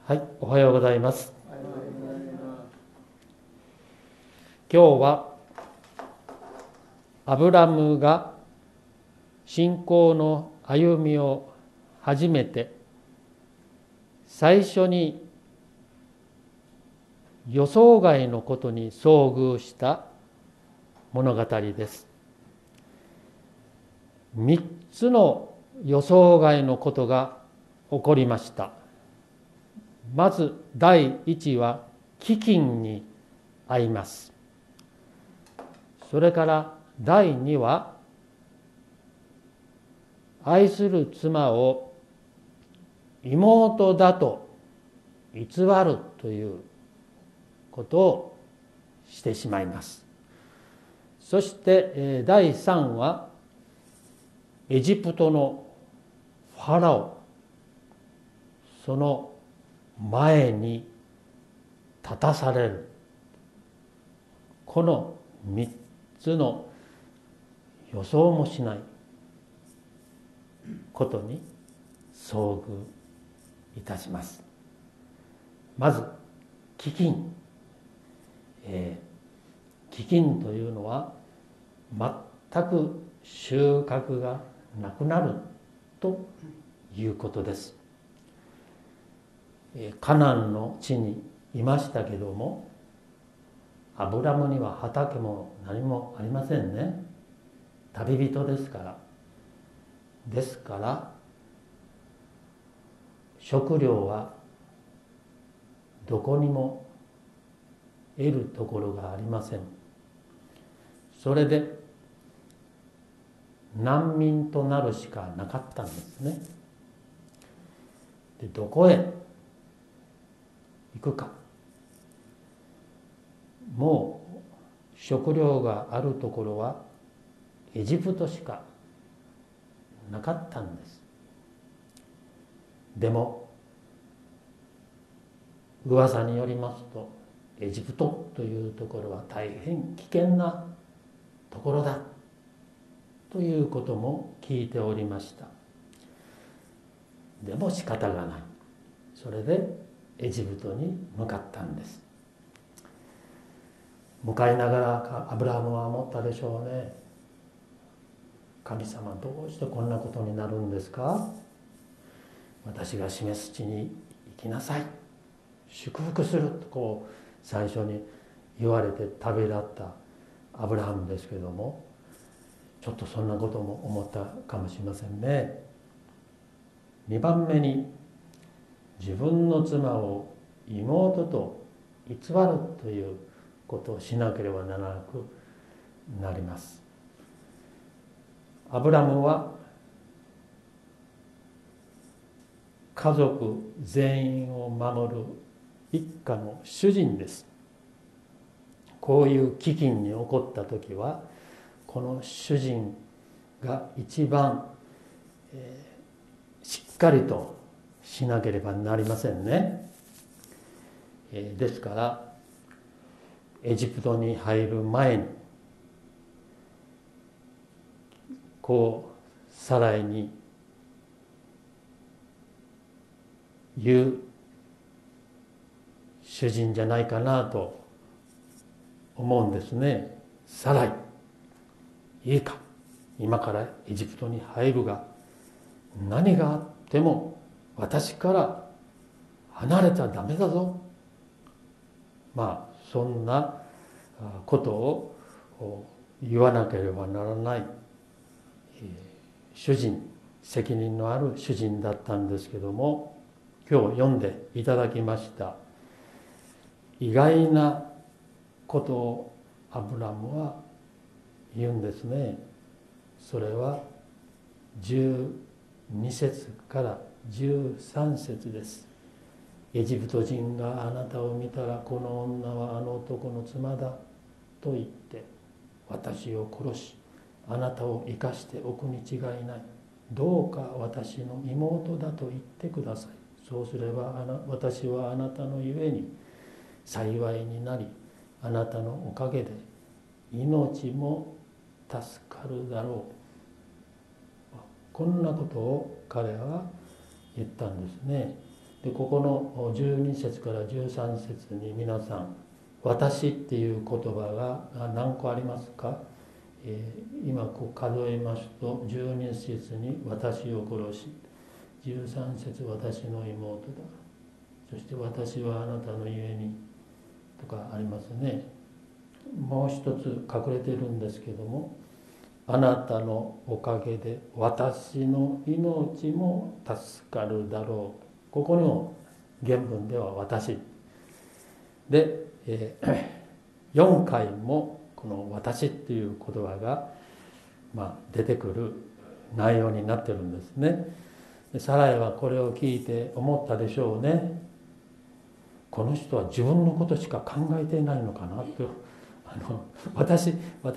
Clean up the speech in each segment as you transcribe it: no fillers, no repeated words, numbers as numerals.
はい、おはようございます。今日はアブラムが信仰の歩みを始めて最初に予想外のことに遭遇した物語です。3つの予想外のことが起こりました。まず第一は飢饉に遭います。それから第二は愛する妻を妹だと偽るということをしてしまいます。そして第三はエジプトのファラオ、その前に立たされる。この3つの予想もしないことに遭遇いたします。まず飢饉、飢饉というのは全く収穫がなくなるということです。カナンの地にいましたけども、アブラムには畑も何もありませんね。旅人ですから。ですから食料はどこにも得るところがありません。それで難民となるしかなかったんですね。で、どこへ行くか。もう食料があるところはエジプトしかなかったんです。でも噂によりますと、エジプトというところは大変危険なところだということも聞いておりました。でも仕方がない。それでエジプトに向かったんです。向かいながらアブラハムは思ったでしょうね。神様、どうしてこんなことになるんですか。私が示す地に行きなさい、祝福するとこう最初に言われて旅立ったアブラハムですけども、ちょっとそんなことも思ったかもしれませんね。2番目に自分の妻を妹と偽るということをしなければならなくなります。アブラムは家族全員を守る一家の主人です。こういう飢饉に起こった時はこの主人が一番、しっかりとしなければなりませんね。ですからエジプトに入る前にこうサライに言う主人じゃないかなと思うんですね。サライ、いいか、今からエジプトに入るが何があっても私から離れちゃダメだぞ。まあそんなことを言わなければならない主人、責任のある主人だったんですけども、今日読んでいただきました意外なことをアブラムは言うんですね。それは12節から13節です。エジプト人があなたを見たら、この女はあの男の妻だと言って私を殺し、あなたを生かしておくに違いない。どうか私の妹だと言ってください。そうすれば私はあなたのゆえに幸いになり、あなたのおかげで命も助かるだろう。こんなことを彼は言ったんですね。 でここの12節から13節に皆さん「私」っていう言葉が何個ありますか？今こう数えますと12節に「私を殺し」13節私の妹だ」そして「私はあなたのゆえに」とかありますね。もう一つ隠れてるんですけども「あなたのおかげで私の命も助かるだろう」ここにも原文では私で、4回もこの私っていう言葉が、出てくる内容になってるんですね。サライはこれを聞いて思ったでしょうね。この人は自分のことしか考えていないのかなと、私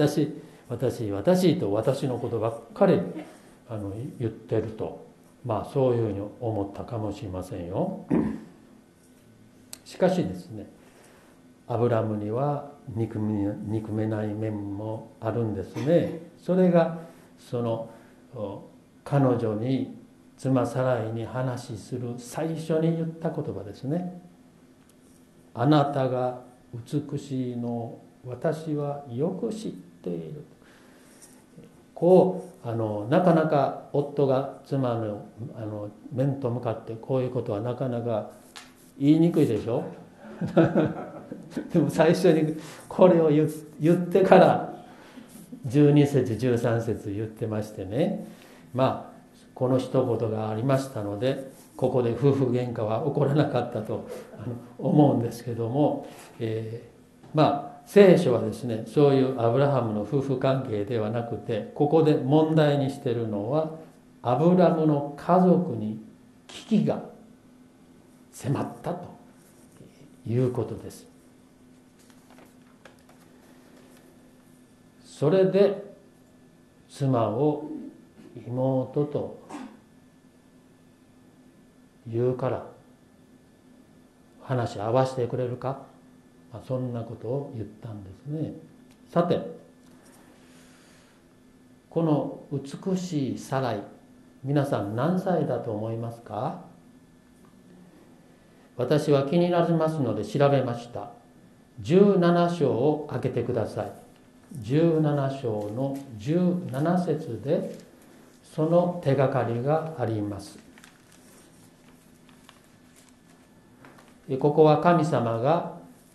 と私のことばっかり言ってると、そういうふうに思ったかもしれませんよ。しかしですね、アブラムには憎めない面もあるんですね。それがその彼女に妻サライに話する最初に言った言葉ですね。あなたが美しいのを私はよく知っている。こうなかなか夫が妻の面と向かってこういうことはなかなか言いにくいでしょでも最初にこれを言ってから12節13節言ってましてね、この一言がありましたのでここで夫婦喧嘩は起こらなかったと思うんですけども、聖書はですねそういうアブラハムの夫婦関係ではなくてここで問題にしているのはアブラムの家族に危機が迫ったということです。それで妻を妹と言うから話合わせてくれるか、そんなことを言ったんですね。さてこの美しいサライ、皆さん何歳だと思いますか？私は気になりますので調べました。17章を開けてください。17章の17節でその手がかりがあります。ここは神様が、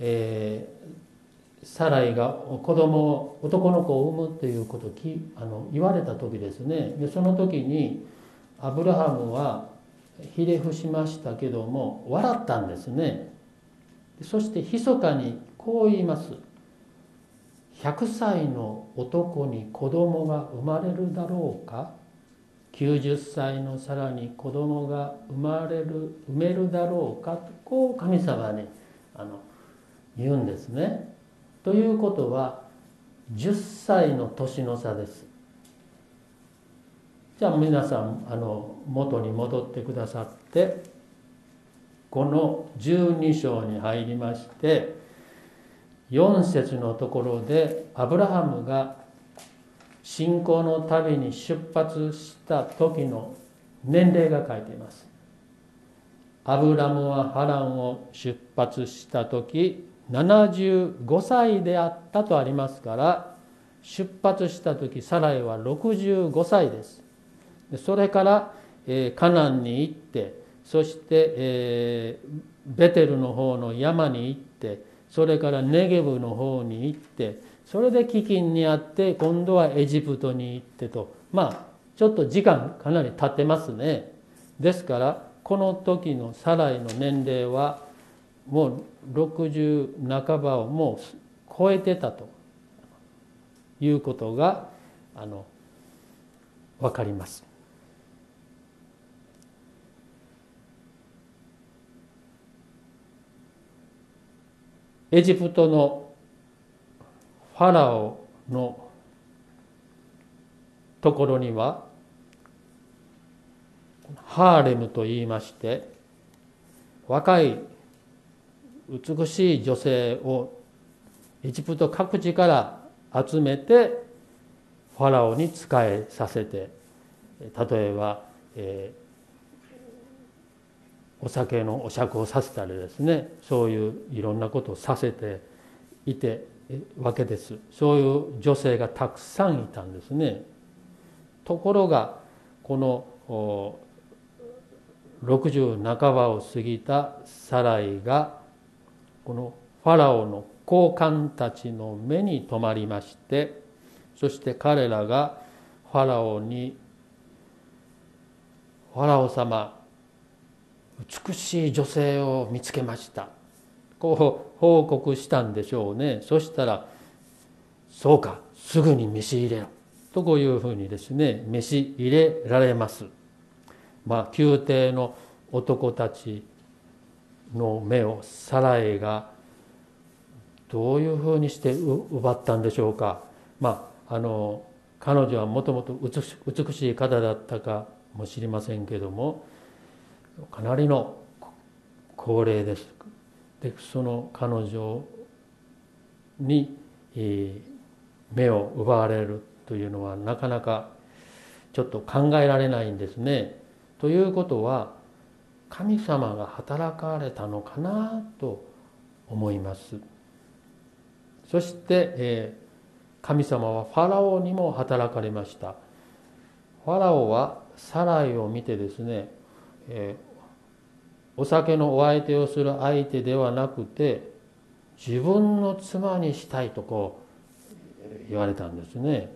サライが子供を男の子を産むということを言われた時ですね。でその時にアブラハムはひれ伏しましたけども笑ったんですね。そして密かにこう言います。100歳の男に子供が生まれるだろうか、90歳のさらに子供が産めるだろうかとこう神様に言うんですね。ということは10歳の年の差です。じゃあ皆さん元に戻ってくださってこの12章に入りまして4節のところでアブラハムが信仰の旅に出発した時の年齢が書いています。アブラムはハランを出発した時75歳であったとありますから、出発した時サライは65歳です。それからカナンに行って、そしてベテルの方の山に行って、それからネゲブの方に行って、それで飢饉にあって今度はエジプトに行ってと、ちょっと時間かなり経ってますね。ですからこの時のサライの年齢はもう60半ばをもう超えてたということが分かります。エジプトのファラオのところにはハーレムといいまして若い美しい女性をエジプト各地から集めてファラオに仕えさせて、例えば、 お酒のお酌をさせたりですね、そういういろんなことをさせていてわけです。そういう女性がたくさんいたんですね。ところがこの60半ばを過ぎたサライがこのファラオの高官たちの目に留まりまして、そして彼らがファラオに「ファラオ様、美しい女性を見つけました」こう報告したんでしょうね。そしたら「そうか、すぐに召し入れろ」とこういうふうにですね、召し入れられます。宮廷の男たちの目をサラエがどういうふうにして奪ったんでしょうか。彼女はもともと美しい方だったかもしれませんけども、かなりの高齢です。でその彼女に目を奪われるというのはなかなかちょっと考えられないんですね。ということは神様が働かれたのかなと思います。そして、神様はファラオにも働かれました。ファラオはサライを見てですね、お酒のお相手をする相手ではなくて自分の妻にしたいとこう言われたんですね。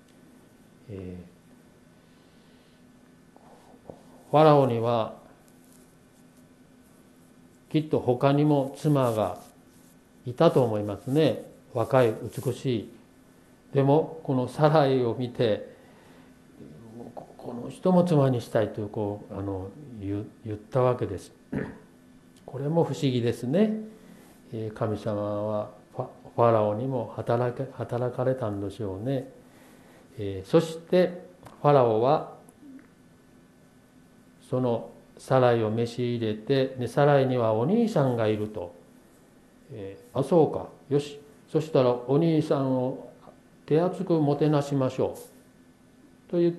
ファラオにはきっと他にも妻がいたと思いますね。若い美しい。でもこのサライを見てこの人も妻にしたいと言ったわけです。これも不思議ですね。神様はファラオにも働かれたんでしょうね。そしてファラオはそのサライを召し入れて、サライにはお兄さんがいると。あ、そうか、よし、そしたらお兄さんを手厚くもてなしましょうと言って、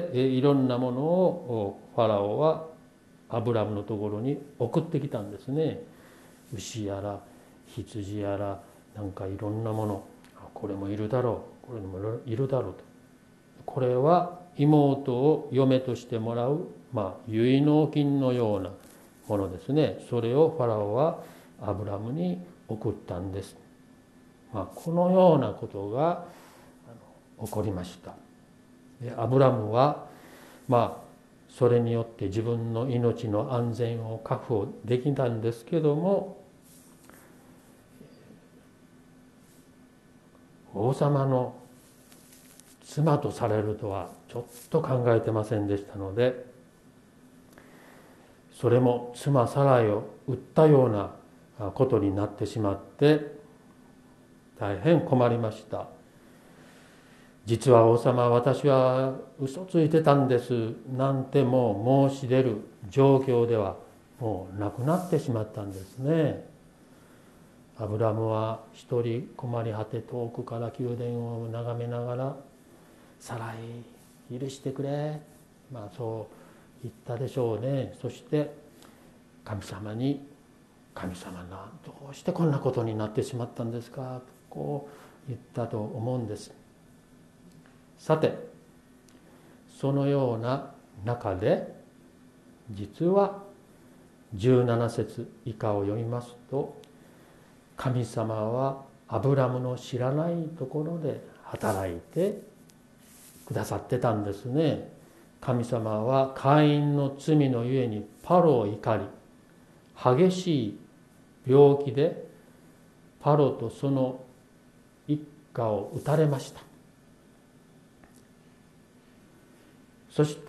いろんなものをファラオはアブラムのところに送ってきたんですね。牛やら羊やらなんかいろんなもの、これもいるだろう、これもいるだろうと。これは妹を嫁としてもらう、結納金のようなものですね。それをファラオはアブラムに送ったんです。このようなことが起こりました。アブラムはそれによって自分の命の安全を確保できたんですけども、王様の妻とされるとはちょっと考えてませんでしたので、それも妻サライを売ったようなことになってしまって大変困りました。実は王様、私は嘘ついてたんですなんてもう申し出る状況ではもうなくなってしまったんですね。アブラムは一人困り果て遠くから宮殿を眺めながら「サライ許してくれ」そう言ったでしょうね。そして神様に「神様がどうしてこんなことになってしまったんですか」とこう言ったと思うんです。さてそのような中で実は17節以下を読みますと、神様はアブラムの知らないところで働いてくださってたんですね。神様はカインの罪のゆえにパロを怒り、激しい病気でパロとその一家を撃たれました。そして、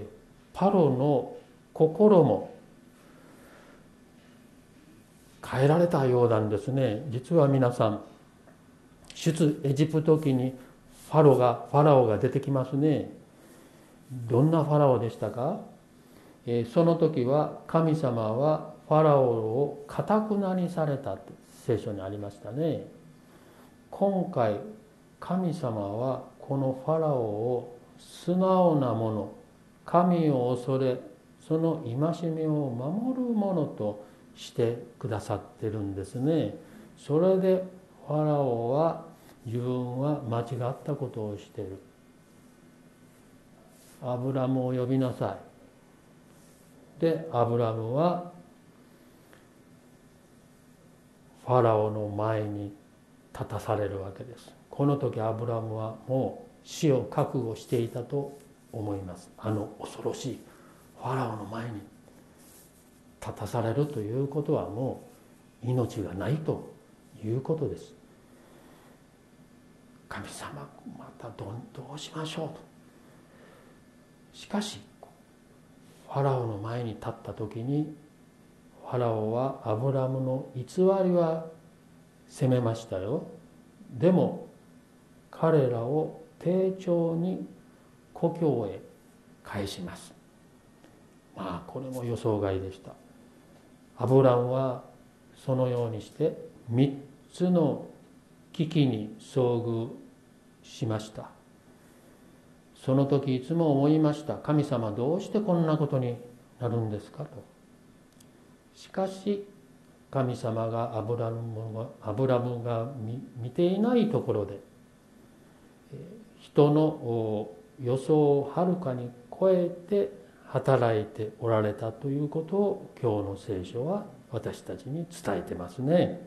パロの心も変えられたようなんですね。実は皆さん、出エジプト記にファラオが出てきますね。どんなファラオでしたか？その時は神様はファラオを堅くなにされたって聖書にありましたね。今回神様はこのファラオを素直なもの、神を恐れその戒めを守るものとしてくださってるんですね。それでファラオは自分は間違ったことをしている。アブラムを呼びなさい。でアブラムはファラオの前に立たされるわけです。この時アブラムはもう死を覚悟していたと思います。恐ろしいファラオの前に立たされるということはもう命がないということです。神様またどうしましょうと。しかしファラオの前に立った時にファラオはアブラムの偽りは責めましたよ。でも彼らを丁重に故郷へ返します。これも予想外でした。アブラムはそのようにして3つの危機に遭遇しました。その時いつも思いました。神様どうしてこんなことになるんですかと。しかし神様がアブラムが見ていないところで人の予想をはるかに超えて働いておられたということを今日の聖書は私たちに伝えてますね。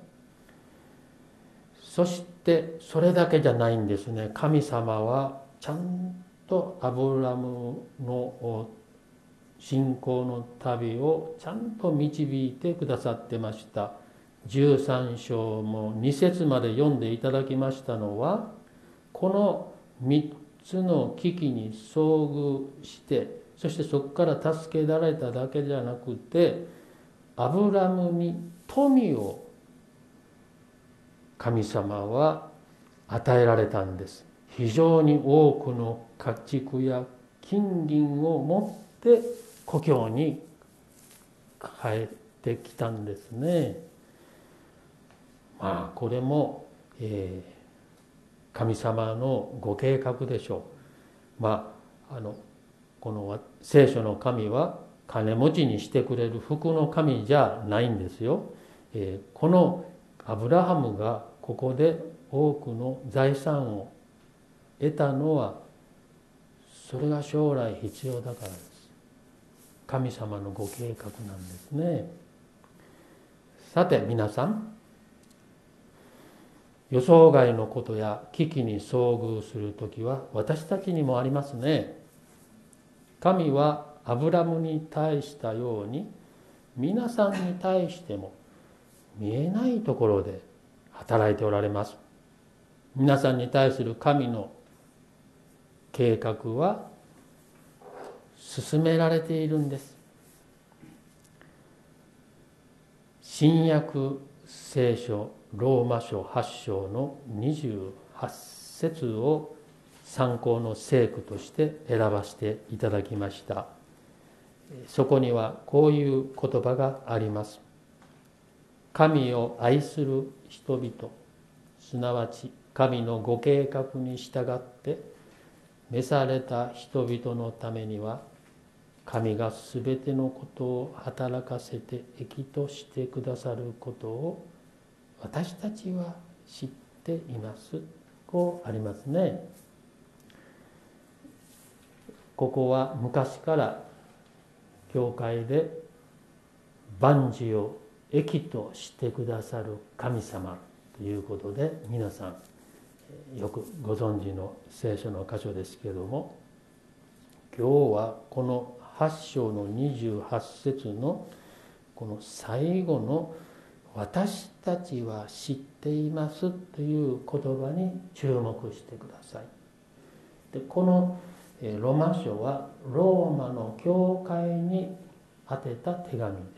そしてそれだけじゃないんですね。神様はちゃんとアブラムの信仰の旅をちゃんと導いてくださってました。13章も2節まで読んでいただきましたのは、この3つの危機に遭遇して、そしてそこから助けられただけじゃなくて、アブラムに富を神様は与えられたんです。非常に多くの家畜や金銀を持って故郷に帰ってきたんですね。これも、神様のご計画でしょう。この聖書の神は金持ちにしてくれる福の神じゃないんですよ。このアブラハムがここで多くの財産を得たのはそれが将来必要だからです。神様のご計画なんですね。さて皆さん、予想外のことや危機に遭遇するときは私たちにもありますね。神はアブラムに対したように皆さんに対しても見えないところで働いておられます。皆さんに対する神の計画は進められているんです。新約聖書ローマ書8章の28節を参考の聖句として選ばせていただきました。そこにはこういう言葉があります。神を愛する人々、すなわち神のご計画に従って召された人々のためには、神がすべてのことを働かせて益としてくださることを私たちは知っています。こうありますね。ここは昔から教会で万事を益としてくださる神様ということで皆さんよくご存知の聖書の箇所ですけれども、今日はこの8章の28節のこの最後の私たちは知っていますという言葉に注目してください。でこのロマ書はローマの教会に宛てた手紙です。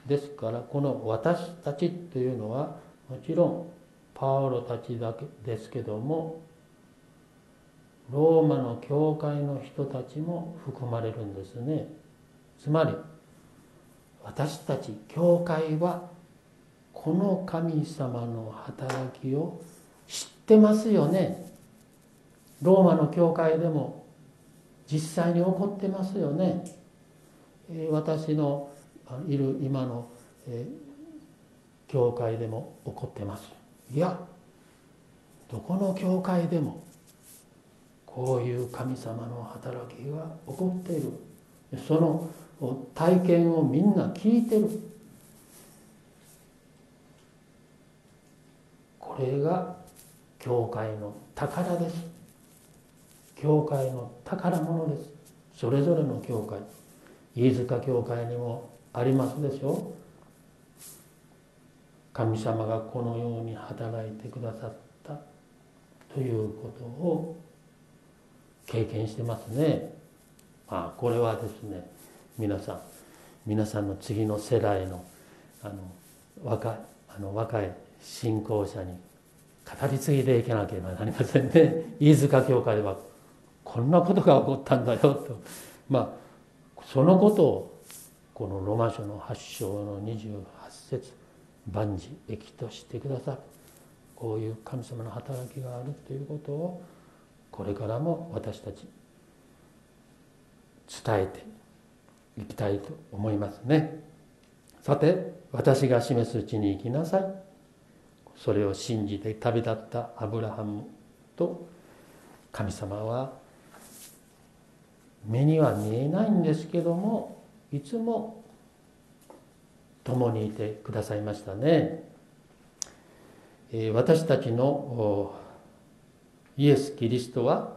ですからこの私たちというのはもちろんパウロたちだけですけども、ローマの教会の人たちも含まれるんですね。つまり私たち教会はこの神様の働きを知ってますよね。ローマの教会でも実際に起こってますよね。私のいる今の教会でも起こってます。いや、どこの教会でもこういう神様の働きが起こっている。その体験をみんな聞いてる。これが教会の宝です。教会の宝物です。それぞれの教会、飯塚教会にもありますでしょう。神様がこのように働いてくださったということを経験してますね。これはですね、皆さんの次の世代の若い信仰者に語り継いでいけなければなりませんね。飯塚教会ではこんなことが起こったんだよと、そのことをこのローマ書の8章の28節万事益としてくださる。こういう神様の働きがあるということをこれからも私たち伝えていきたいと思いますね。さて、私が示す地に行きなさい。それを信じて旅立ったアブラハムと神様は目には見えないんですけども、いつも共にいてくださいましたね。私たちのイエス・キリストは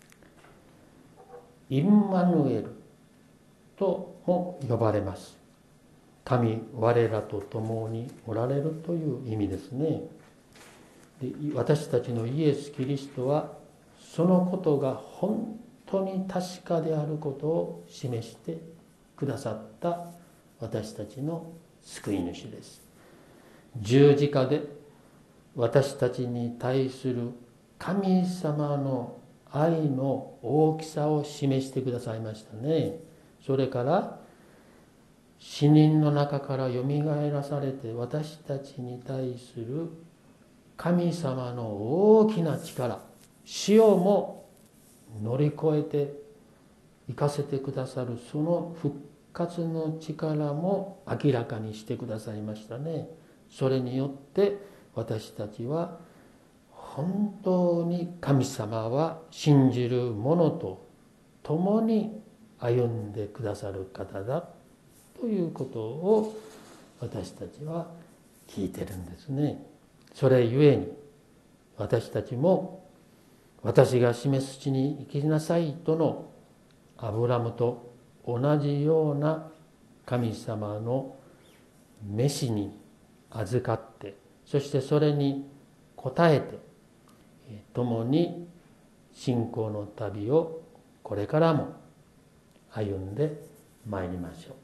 インマヌエルとも呼ばれます。神我らと共におられるという意味ですね。で、私たちのイエス・キリストはそのことが本当に確かであることを示してくださった私たちの救い主です。十字架で私たちに対する神様の愛の大きさを示してくださいましたね。それから死人の中からよみがえらされて私たちに対する神様の大きな力、死をも乗り越えて生かせてくださるその復活の力も明らかにしてくださいましたね。それによって私たちは本当に神様は信じる者と共に歩んでくださる方だということを私たちは聞いてるんですね。それゆえに私たちも私が示す地に行きなさいとのアブラムと同じような神様の召しに預かって、そしてそれに応えて共に信仰の旅をこれからも歩んでまいりましょう。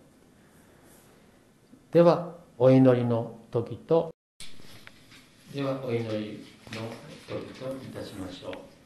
ではお祈りの時といたしましょう。